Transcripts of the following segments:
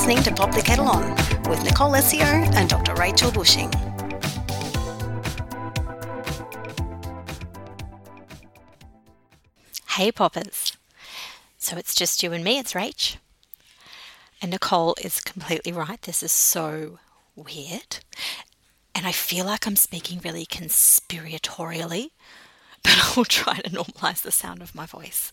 listening to Pop the Kettle On with Nicole Essio and Dr. Rachel Bushing. Hey Poppers. So it's just you and me, it's Rach. And Nicole is completely right. This is so weird. And I feel like I'm speaking really conspiratorially, but I'll try to normalize the sound of my voice.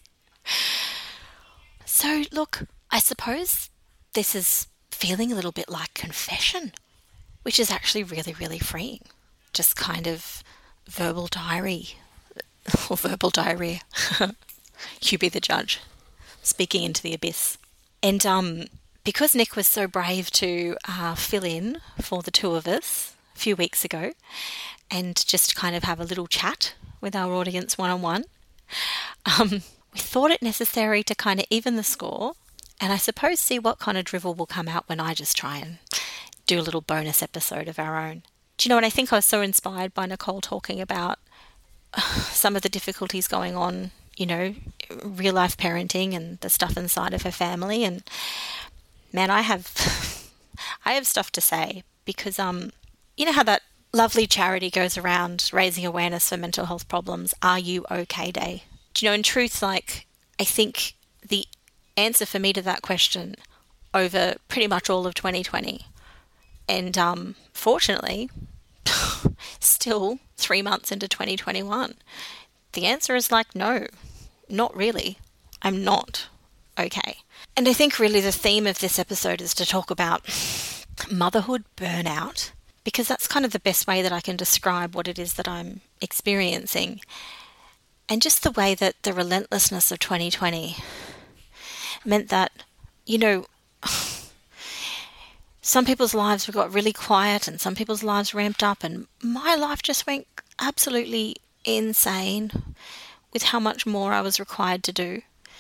So look, I suppose this is feeling a little bit like confession, which is actually really, really freeing. Just kind of verbal diary or verbal diarrhea. You be the judge. Speaking into the abyss. And because Nick was so brave to fill in for the two of us a few weeks ago and just kind of have a little chat with our audience one-on-one, we thought it necessary to kind of even the score and I suppose see what kind of drivel will come out when I just try and do a little bonus episode of our own. Do you know what? I think I was so inspired by Nicole talking about some of the difficulties going on, you know, real life parenting and the stuff inside of her family. And man, I have stuff to say because, you know how that lovely charity goes around raising awareness for mental health problems, Are You OK Day? Do you know, in truth, like, I think the answer for me to that question over pretty much all of 2020 and fortunately still 3 months into 2021, the answer is like, no, not really. I'm not okay. And I think really the theme of this episode is to talk about motherhood burnout, because that's kind of the best way that I can describe what it is that I'm experiencing. And just the way that the relentlessness of 2020 meant that, you know, some people's lives got really quiet and some people's lives ramped up, and my life just went absolutely insane with how much more I was required to do.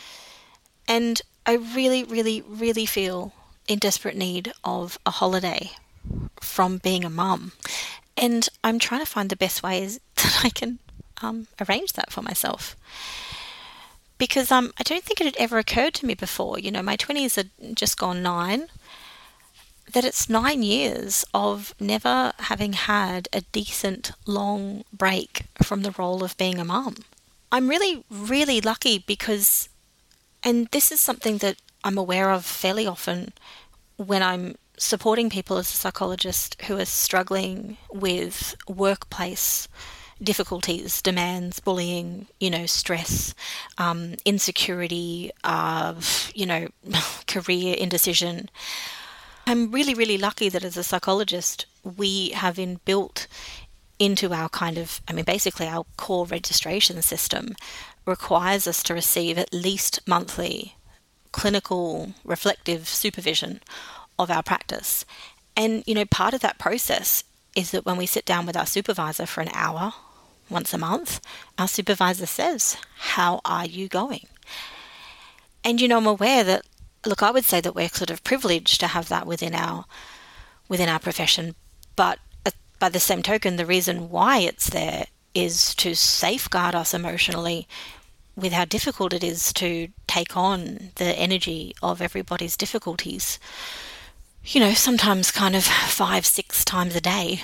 And I really, really, really feel in desperate need of a holiday from being a mum. And I'm trying to find the best ways that I can arrange that for myself. Because I don't think it had ever occurred to me before, you know, my 20s had just gone 9, that it's 9 years of never having had a decent long break from the role of being a mum. I'm really, really lucky because, and this is something that I'm aware of fairly often when I'm supporting people as a psychologist who are struggling with workplace difficulties, demands, bullying, you know, stress, insecurity, you know, career indecision. I'm really, really lucky that as a psychologist, we have inbuilt into our kind of, I mean, basically our core registration system requires us to receive at least monthly clinical reflective supervision of our practice. And, you know, part of that process is that when we sit down with our supervisor for an hour once a month, our supervisor says, how are you going? And, you know, I'm aware that, look, I would say that we're sort of privileged to have that within our profession, but by the same token, the reason why it's there is to safeguard us emotionally with how difficult it is to take on the energy of everybody's difficulties, you know, sometimes kind of 5-6 times a day,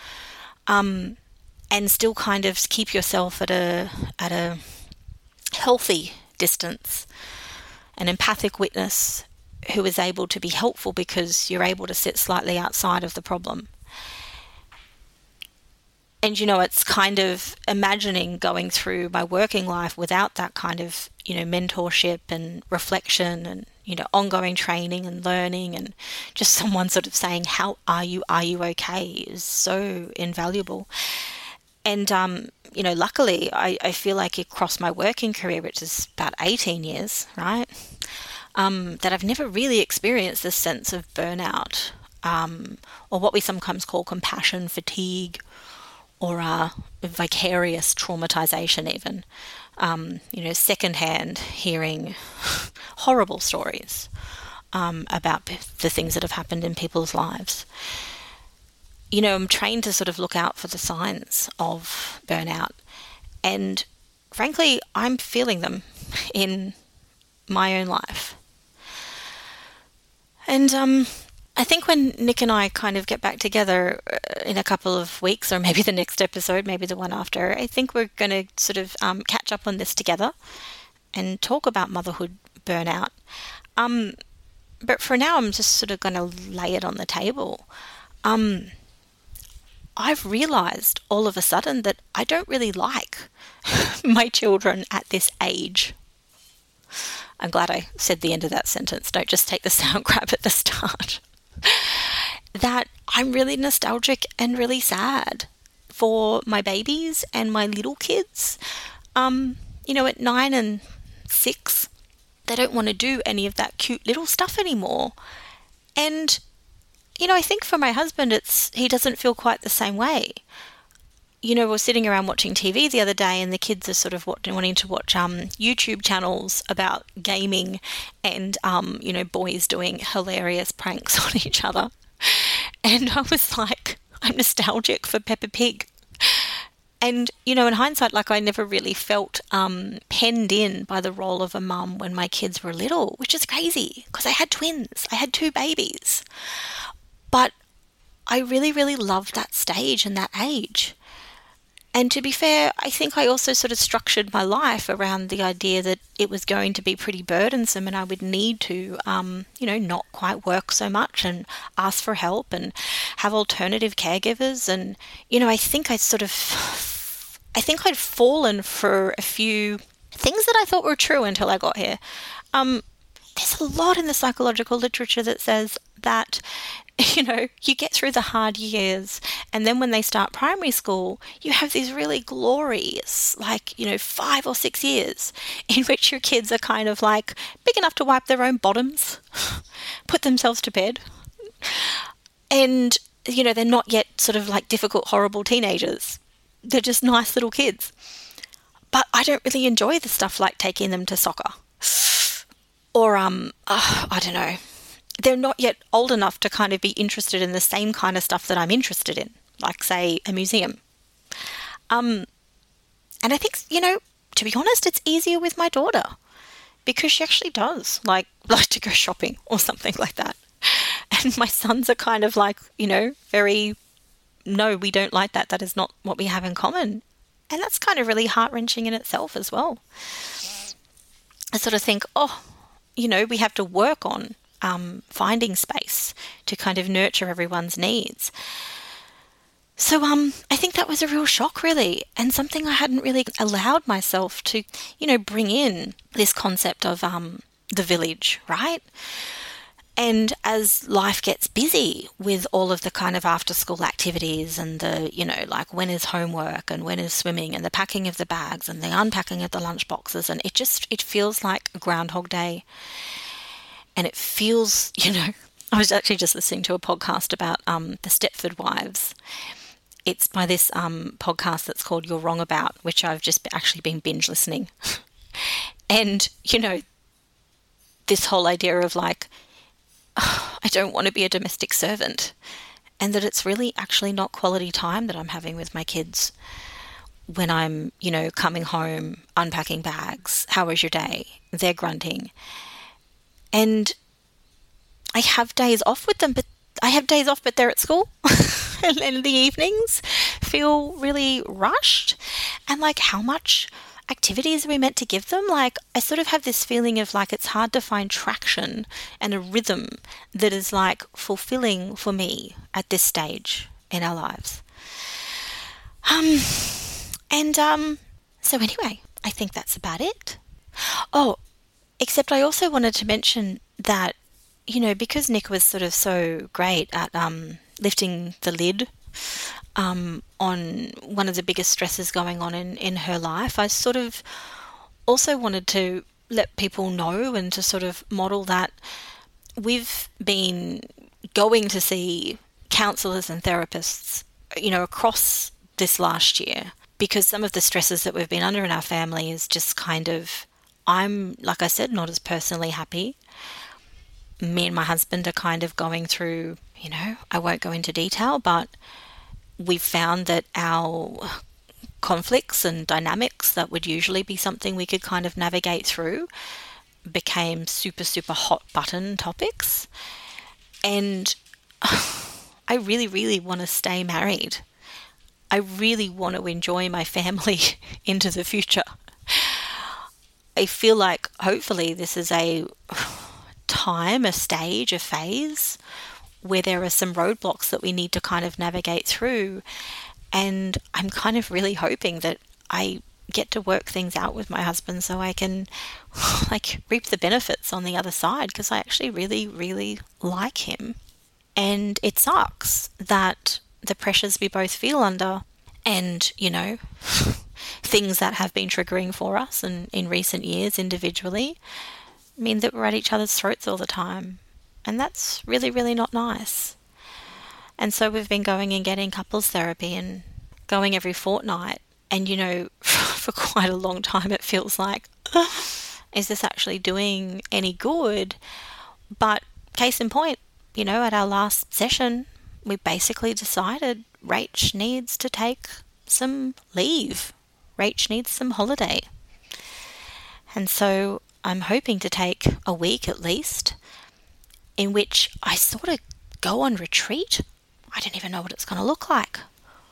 and still kind of keep yourself at a healthy distance, an empathic witness who is able to be helpful because you're able to sit slightly outside of the problem. And, you know, it's kind of imagining going through my working life without that kind of, you know, mentorship and reflection and, you know, ongoing training and learning and just someone sort of saying, how are you okay, is so invaluable. And, you know, luckily I feel like across my working career, which is about 18 years, right, that I've never really experienced this sense of burnout, or what we sometimes call compassion fatigue, or vicarious traumatization even, you know, secondhand hearing horrible stories about the things that have happened in people's lives. You know, I'm trained to sort of look out for the signs of burnout, and frankly, I'm feeling them in my own life. And I think when Nick and I kind of get back together in a couple of weeks, or maybe the next episode, maybe the one after, I think we're going to sort of catch up on this together and talk about motherhood burnout. But for now, I'm just sort of going to lay it on the table. I've realised all of a sudden that I don't really like my children at this age. I'm glad I said the end of that sentence. Don't just take the sound grab at the start. That I'm really nostalgic and really sad for my babies and my little kids. At 9 and 6, they don't want to do any of that cute little stuff anymore. And, I think for my husband, he doesn't feel quite the same way. We're sitting around watching TV the other day and the kids are sort of wanting to watch YouTube channels about gaming and, boys doing hilarious pranks on each other. And I was like, I'm nostalgic for Peppa Pig. And, in hindsight, I never really felt penned in by the role of a mum when my kids were little, which is crazy because I had twins. I had 2 babies. But I really, really loved that stage and that age. And to be fair, I think I also sort of structured my life around the idea that it was going to be pretty burdensome and I would need to, not quite work so much and ask for help and have alternative caregivers. And, I think I'd fallen for a few things that I thought were true until I got here. There's a lot in the psychological literature that says that, you get through the hard years and then when they start primary school, you have these really glorious, 5 or 6 years in which your kids are kind of big enough to wipe their own bottoms, put themselves to bed. And, they're not yet sort of difficult, horrible teenagers. They're just nice little kids. But I don't really enjoy the stuff like taking them to soccer. Or, I don't know. They're not yet old enough to kind of be interested in the same kind of stuff that I'm interested in, like, say, a museum. And I think, to be honest, it's easier with my daughter because she actually does like to go shopping or something like that. And my sons are kind of very, no, we don't like that. That is not what we have in common. And that's kind of really heart-wrenching in itself as well. I sort of think, we have to work on finding space to kind of nurture everyone's needs. So I think that was a real shock, really, and something I hadn't really allowed myself to, bring in this concept of the village, right? And as life gets busy with all of the kind of after-school activities and the, when is homework and when is swimming and the packing of the bags and the unpacking of the lunchboxes, and it feels like Groundhog Day. And it feels, I was actually just listening to a podcast about the Stepford Wives. It's by this podcast that's called You're Wrong About, which I've just actually been binge listening. And, this whole idea of I don't want to be a domestic servant, and that it's really actually not quality time that I'm having with my kids when I'm, coming home, unpacking bags. How was your day? They're grunting. And I have days off with them, but they're at school. And the evenings feel really rushed. And how much activities are we meant to give them? I sort of have this feeling of it's hard to find traction and a rhythm that is fulfilling for me at this stage in our lives. So anyway, I think that's about it. Oh, except I also wanted to mention that, because Nick was sort of so great at lifting the lid on one of the biggest stresses going on in her life, I sort of also wanted to let people know and to sort of model that we've been going to see counsellors and therapists, across this last year, because some of the stresses that we've been under in our family is just kind of, I'm, like I said, not as personally happy. Me and my husband are kind of going through, I won't go into detail, but we've found that our conflicts and dynamics that would usually be something we could kind of navigate through became super, super hot button topics. And I really, really want to stay married. I really want to enjoy my family into the future. I feel like hopefully this is a time, a stage, a phase where there are some roadblocks that we need to kind of navigate through. And I'm kind of really hoping that I get to work things out with my husband so I can like reap the benefits on the other side, because I actually really, really like him. And it sucks that the pressures we both feel under and, things that have been triggering for us and in recent years individually mean that we're at each other's throats all the time. And that's really, really not nice. And so we've been going and getting couples therapy and going every fortnight. And, for quite a long time it feels like, is this actually doing any good? But case in point, at our last session, we basically decided Rach needs to take some leave. Rach needs some holiday. And so I'm hoping to take a week at least, in which I sort of go on retreat. I don't even know what it's going to look like.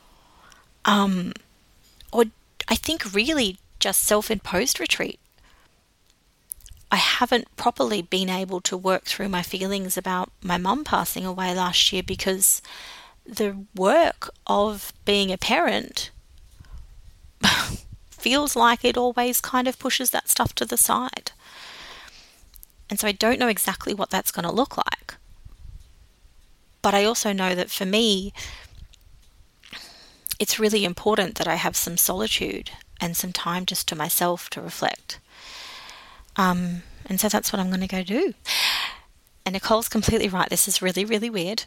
Or I think really just self-imposed retreat. I haven't properly been able to work through my feelings about my mum passing away last year because the work of being a parent feels like it always kind of pushes that stuff to the side. And so I don't know exactly what that's going to look like. But I also know that for me, it's really important that I have some solitude and some time just to myself to reflect. And so that's what I'm going to go do. And Nicole's completely right. This is really, really weird.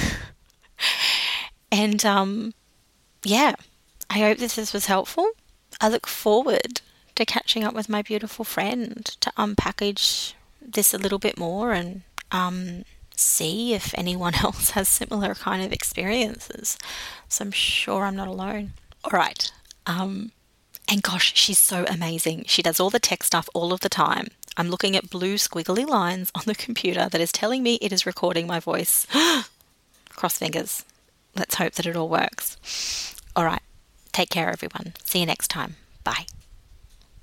And yeah, I hope this was helpful. I look forward to catching up with my beautiful friend to unpackage this a little bit more and see if anyone else has similar kind of experiences. So I'm sure I'm not alone. All right. And gosh, she's so amazing. She does all the tech stuff all of the time. I'm looking at blue squiggly lines on the computer that is telling me it is recording my voice. Cross fingers. Let's hope that it all works. All right. Take care, everyone. See you next time. Bye.